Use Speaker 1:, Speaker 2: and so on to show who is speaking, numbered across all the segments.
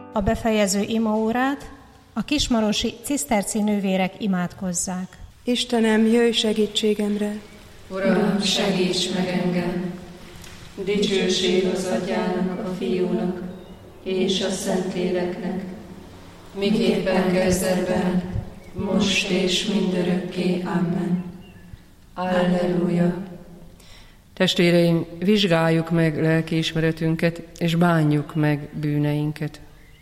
Speaker 1: A befejező imaórát a kismarosi ciszterci nővérek imádkozzák.
Speaker 2: Istenem, jöjj segítségemre!
Speaker 3: Uram, segíts meg engem! Dicsőség az Atyának, a Fiúnak és a Szentléleknek, miképpen kezdetben, most és mindörökké. Amen. Alleluja!
Speaker 4: Testvéreim, vizsgáljuk meg lelkiismeretünket, és bánjuk meg bűneinket.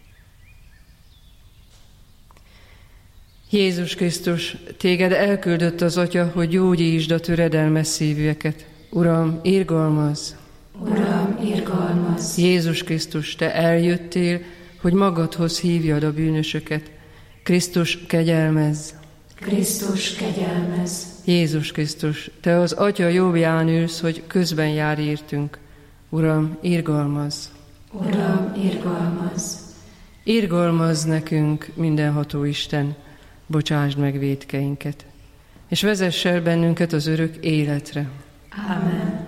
Speaker 4: Jézus Krisztus, téged elküldött az Atya, hogy gyógyítsd a töredelmes szívűeket. Uram, irgalmazz!
Speaker 3: Uram, irgalmazz!
Speaker 4: Jézus Krisztus, te eljöttél, hogy magadhoz hívjad a bűnösöket. Krisztus, kegyelmezz!
Speaker 3: Krisztus, kegyelmezz!
Speaker 4: Jézus Krisztus, te az Atya jobbján ülsz, hogy közben járj értünk. Uram, irgalmazz!
Speaker 3: Uram, irgalmazz!
Speaker 4: Irgalmazz nekünk, mindenható Isten, bocsásd meg vétkeinket, és vezess el bennünket az örök életre.
Speaker 3: Amen.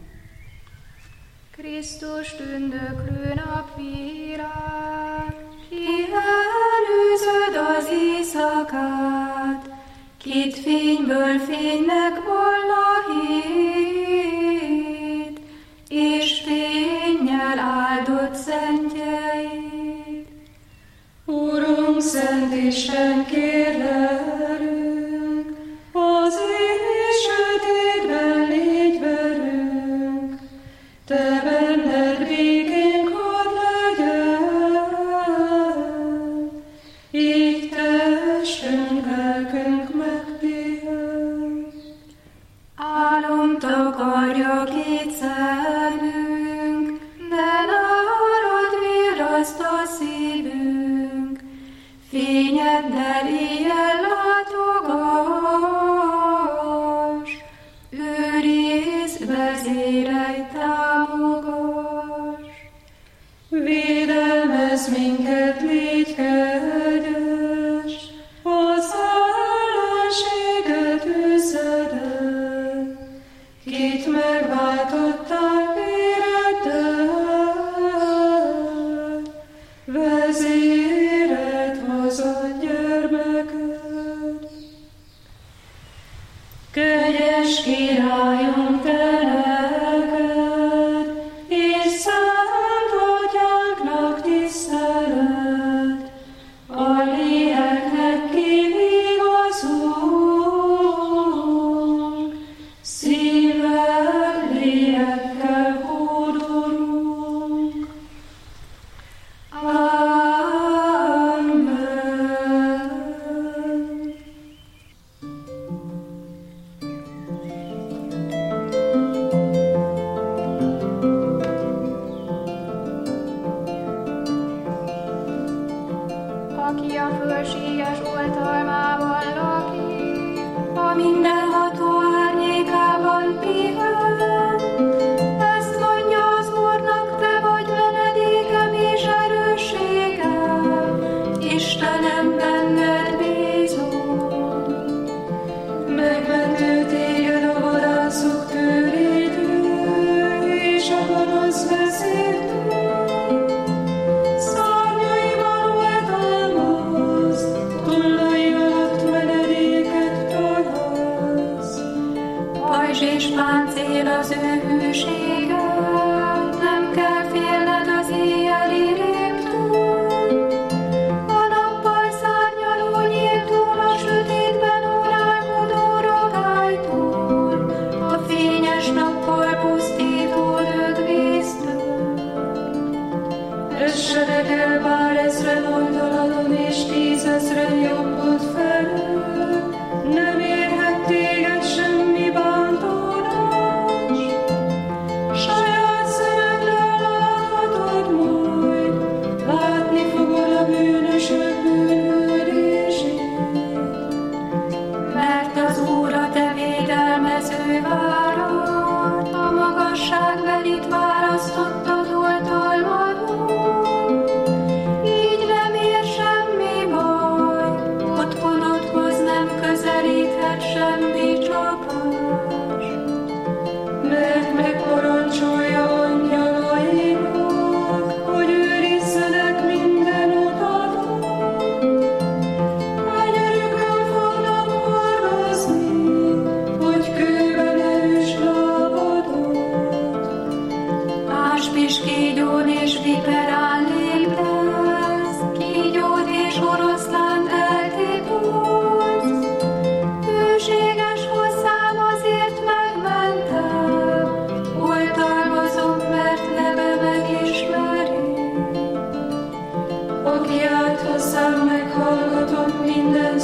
Speaker 5: Krisztus tündöklő napvilág, ki előzöd az éjszakát, kit fényből fénynek val a hét, és fénnyel áldott szentjeid.
Speaker 3: Urunk, Szent Isten, kérlelünk, az éjs sötétben légy velünk, te benned békénk hadd legyen, így testünk, lelkünk megpihen.
Speaker 5: Álom takarja két szemünk, de nárad virraszt a szívünk, fényeddel éjjel látogass, őrizd, vezérelj, támogass.
Speaker 3: Védelmezz minket, légy kegyes, az ellenséget üszed el, kit megváltottál véreddel, vezéred hozott gyermeked. Kegyes Királyunk, te neked, és Szent Atyánknak tisztelet, a léleknek kivigazunk, szívvel, lélekkel hódolunk. Amen.
Speaker 5: Aki a fölséges oltalmában lakik, a mindenható árnyékában pihen. Ezt mondja az Úrnak, te vagy menedékem és erősségem, Istenem, benned bízom.
Speaker 3: Megmentő téged a vadászok tőlétől, és a gonosz vezértől. Szárnyaival oltalmaz, tollai alatt menedéket találsz.
Speaker 5: Pajzs és páncél az ő hűsége, nem kell félned az éjjeli rémtől. A nappal szárnyaló nyíltól, a sötétben uralkodó rogálytól, a fényes nappal pusztító dögvésztől.
Speaker 3: Essenek el bár ezren oldaladon, és 10 000 jobbod felől, nem érhet téged semmi bántódás. Saját szemeddel láthatod majd, látni fogod a bűnösök bűnhődését.
Speaker 5: Mert az Úr a te védelmező várad, a magasságbelit választottad oltalmadon. Így nem ér semmi baj, otthonodhoz nem közelíthet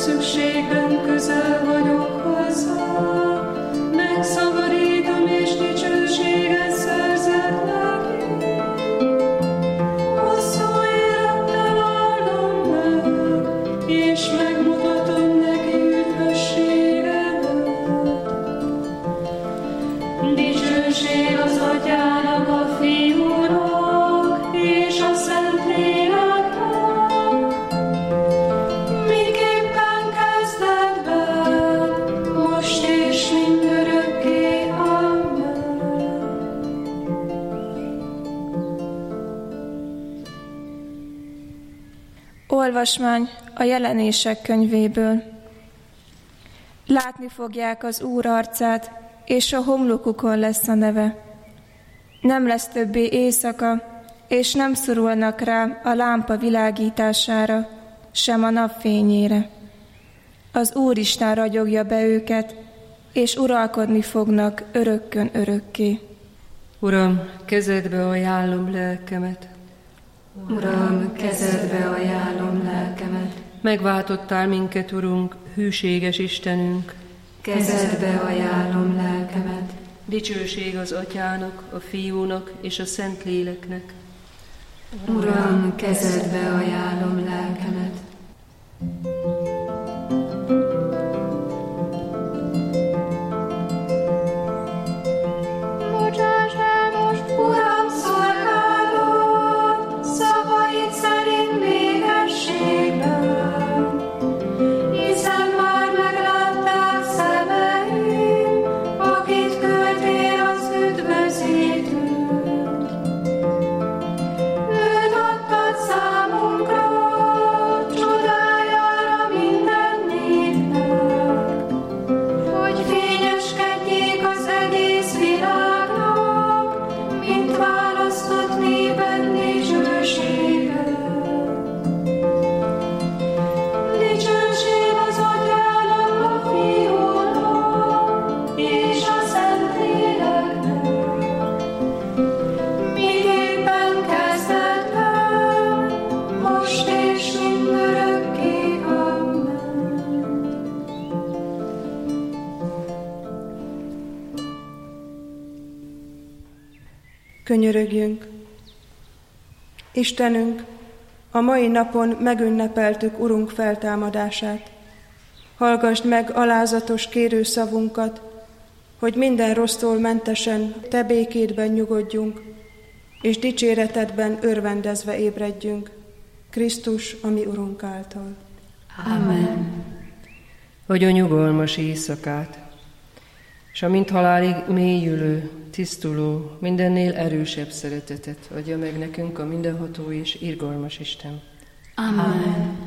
Speaker 3: szükségben közel vagyok hozzá, megszabadítom és dicsőséget szerzek neki. Hosszú élettel áldom meg, és megmutatom neki üdvösségemet. Dicsőség az Atyának, a Fiúnak és a Szentléleknek, miképpen kezdetben, most és mindörökké. Amen.
Speaker 6: Olvasmány a Jelenések könyvéből. Látni fogják az Úr arcát, és a homlokukon lesz a neve. Nem lesz többé éjszaka, és nem szorulnak rá a lámpa világítására, sem a napfényére. Az Úristen ragyogja be őket, és uralkodni fognak örökkön örökké.
Speaker 4: Uram, kezedbe ajánlom lelkemet.
Speaker 5: Uram, kezedbe ajánlom lelkemet.
Speaker 4: Megváltottál minket, Urunk, hűséges Istenünk.
Speaker 5: Kezedbe ajánlom lelkemet.
Speaker 4: Dicsőség az Atyának, a Fiúnak és a Szentléleknek.
Speaker 5: Uram, kezedbe ajánlom lelkemet.
Speaker 3: Bocsáss el most, Uram, szolgálod, szavaid szerint békességben, hiszen már meglátták szemeim, akit küldtél az üdvözítőt. Őt adtad számunkra, csodájára minden népnek, hogy fényeskedjék az egész világnak, mint választott néped dicsősége. Dicsőség az Atyának, a Fiúnak és a Szentléleknek, miképpen kezdetben, most és mindörökké. Amen.
Speaker 2: Könyörögjünk! Istenünk, a mai napon megünnepeltük Urunk feltámadását. Hallgasd meg alázatos kérőszavunkat, hogy minden rossztól mentesen Te békédben nyugodjunk, és dicséretedben örvendezve ébredjünk, Krisztus, a mi Urunk által.
Speaker 5: Amen.
Speaker 4: Adj a nyugalmas éjszakát, és a mint halálig mélyülő, tisztuló, mindennél erősebb szeretetet adja meg nekünk a mindenható és irgalmas Isten.
Speaker 5: Amen.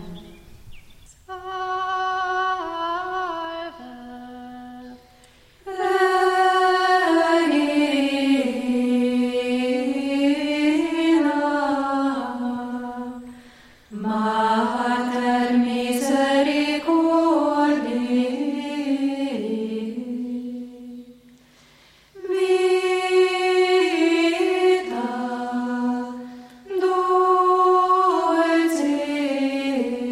Speaker 3: Mater misericordiae, vita dulcis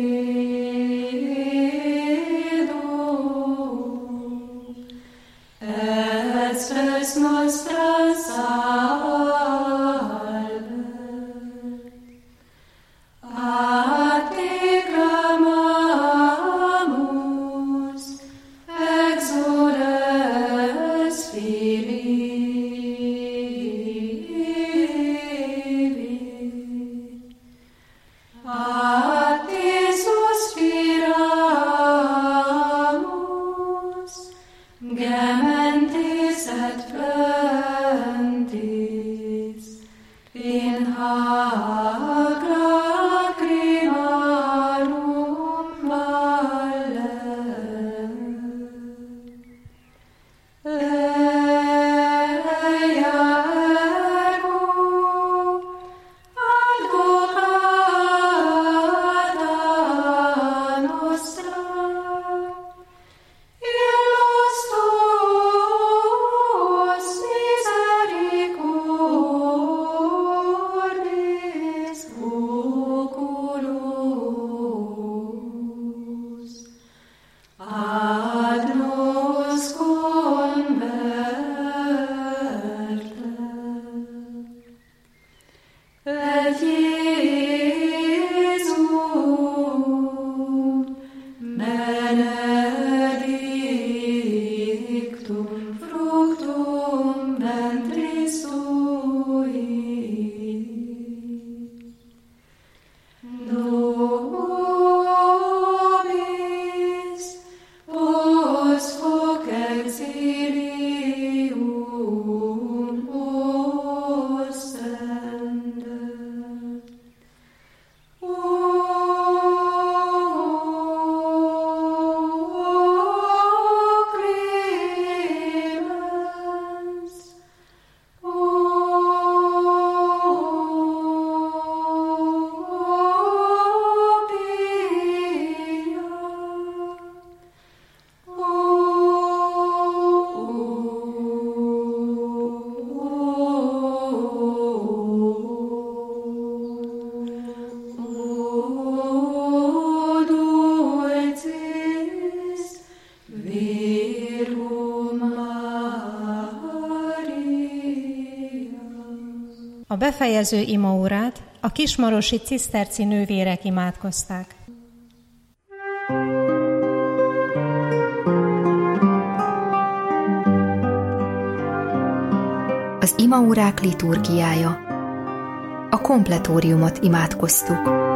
Speaker 1: A befejező imaórát a kismarosi ciszterci nővérek imádkozták.
Speaker 7: Az imaórák liturgiája. A kompletóriumot imádkoztuk.